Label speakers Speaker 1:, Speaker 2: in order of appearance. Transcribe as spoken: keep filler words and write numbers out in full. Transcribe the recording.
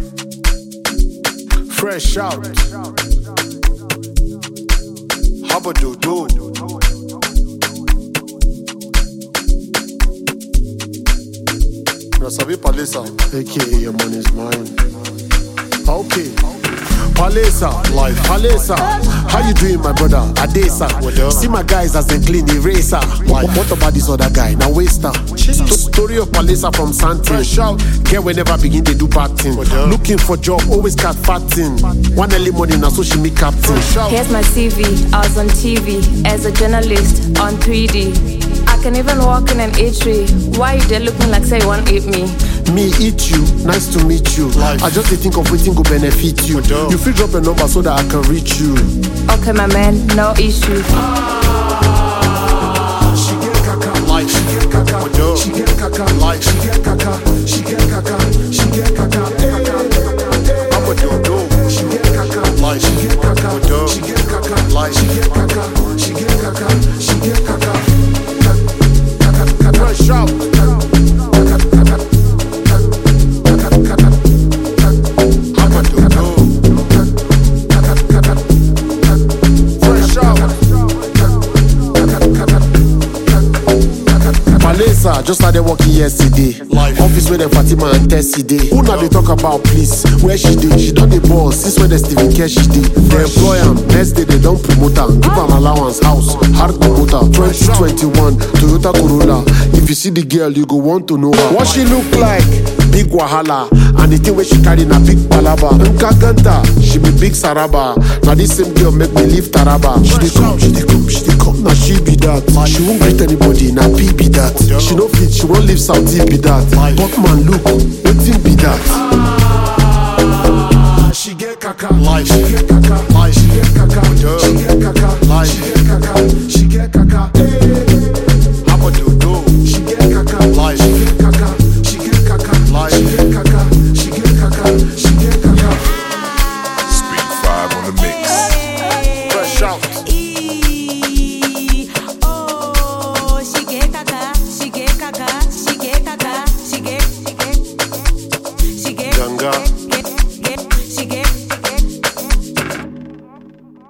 Speaker 1: Fresh out. Habba-do-do. Nasabi Palesa, aka your money's mine. Okay. Palesa, life. Palesa, how you doing, my brother? Adesa. See my guys as they clean eraser. What, what about this other guy? Now waster. Story of Palesa from Santin. Get whenever begin they do bad thing. Looking for job, always cat fatting. One early morning, now so she me captain.
Speaker 2: Here's my C V. I was on T V as a journalist on three D. I can even walk in an eatery. Why you there looking like say you want to eat me?
Speaker 1: Me eat you, nice to meet you. Life. I just dey think of waiting go benefit you. You feel drop a number so that I can reach you.
Speaker 2: Okay, my man, no issue.
Speaker 1: She get kaka, life. She get kaka, she get kaka, life. She get kaka, she get kaka, she get kaka. I'm a do-do. She get kaka, life. She get kaka, she get kaka, life. She get kaka, she get kaka, she get kaka. Fresh out. Palesa just started working yesterday. Life. Office where the Fatima and Tessie day. Who now they talk about please? Where she did? She done the boss. Since when the Stephen Cash she did. They employ am. Next day they don't promote her. Give am allowance, house, hard promoter. twenty twenty-one Toyota Corolla. If you see the girl, you go want to know her. What she look like? Big wahala. And the thing where she carry na big palava. Nkaganta, she be big saraba. Now this same girl make me leave Taraba. She dey come, she dey come, she dey come. Now she be that. She won't greet anybody. Now P be that. She no fit, she won't leave Saudi be that. But man, look, wetin be that? She get kaka, life. She get